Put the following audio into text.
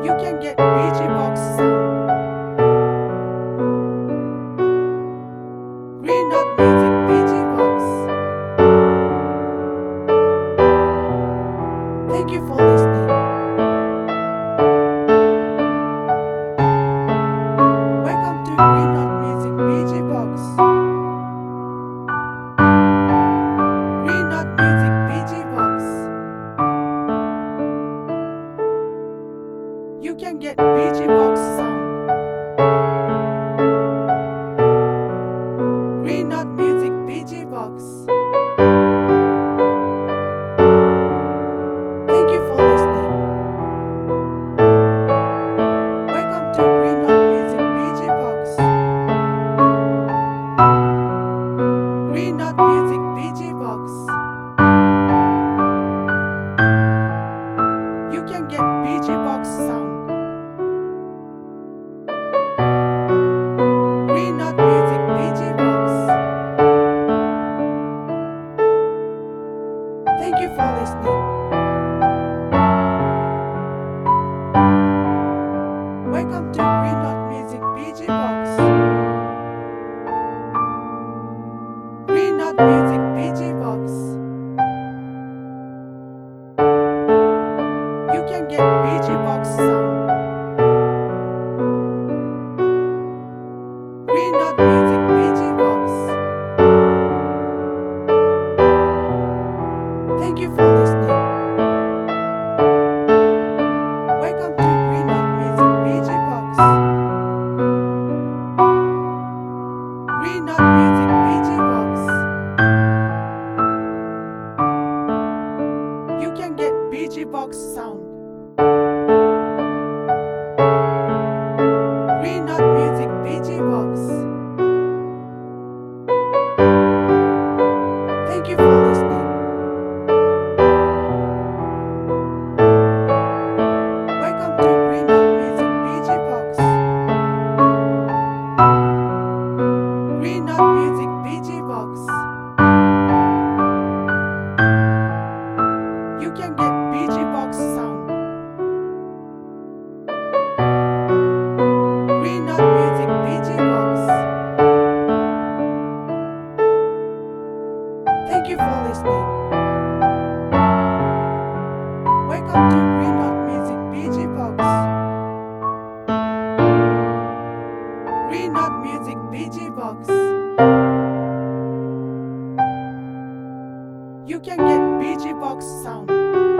You can get BG Box sound. Green Dot Music BG Box. Thank you for listening. Welcome to Green Dot Music BG Box. Green Dot Music BG Box. You can get BG Box sound. Green Dot Music BG Box. Thank you for listening. Welcome to Green Dot Music BG Box. Green Dot Music BG Box. You can get BG Box sound. Green Dot Music BG Box. Thank you for listening. Welcome to Green Dot Music BG Box. Green Dot Music BG Box. You can get BG Box sound. Green Dot Music BG Box. Thank you for listening. Welcome to Green Dot Music BG Box. Green Dot Music BG Box. You can get BG Box sound. Green Dot Music BG Box. Thank you for listening. Welcome to Green Dot Music BG Box. Green Dot Music BG Box. You can get BG Box sound. Green Dot Music BG Box. Thank you for listening. Welcome to Green Dot Music BG Box. Green Dot Music BG Box. You can get BG Box sound.